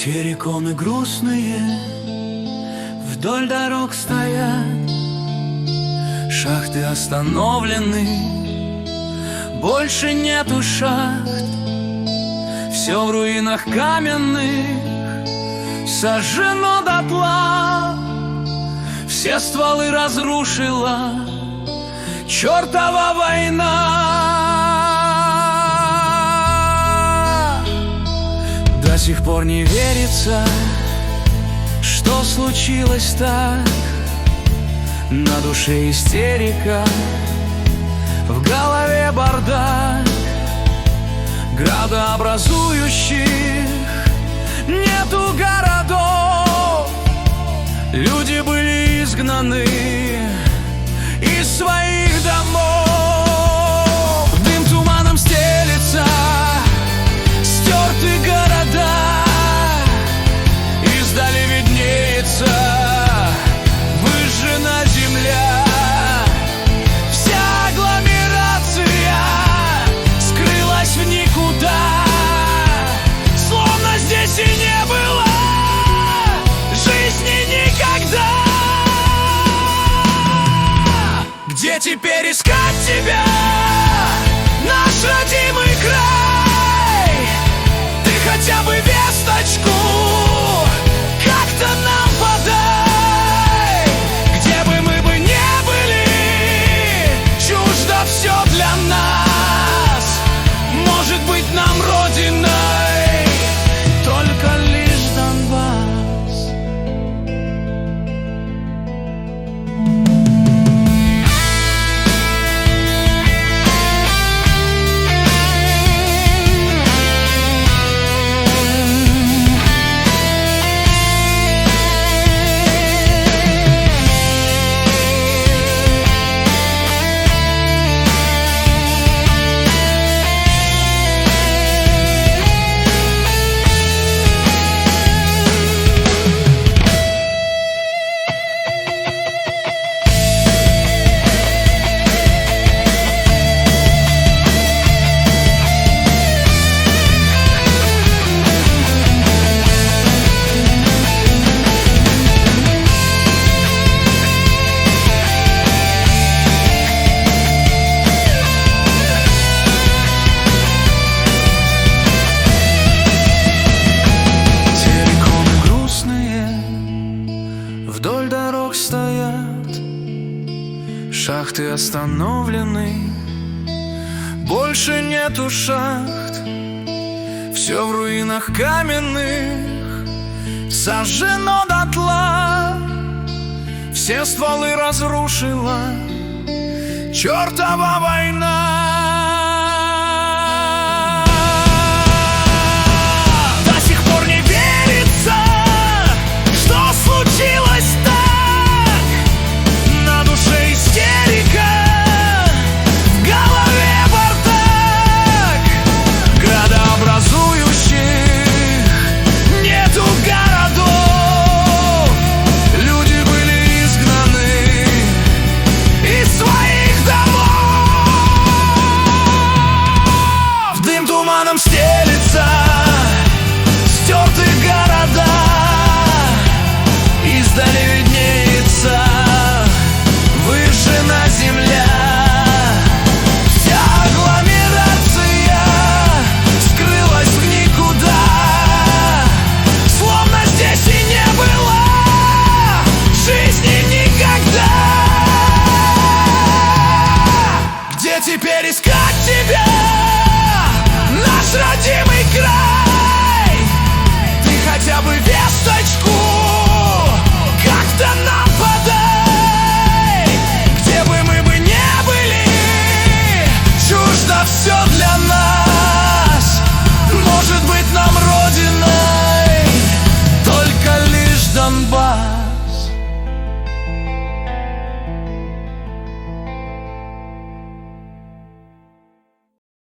Терриконы грустные вдоль дорог стоят, шахты остановлены, больше нету шахт. Все в руинах каменных сожжено дотла, все стволы разрушила чертова война. До сих пор не верится, что случилось так. На душе истерика, в голове бардак. Градообразующих нету городов, люди были изгнаны из своих домов. Дым туманом стелется, стерты города, издали виднеется выжжена земля. Вся агломерация скрылась в никуда, словно здесь и не было жизни никогда. Где теперь искать тебя, наш родимый край? Ты хотя бы весточку как-то нам подай. Где бы мы не были, чуждо все для нас. Может быть, нам родиной только лишь Донбасс. Вдоль дорог стоят, шахты остановлены, больше нету шахт. Все в руинах каменных сожжено дотла, все стволы разрушила чертова война.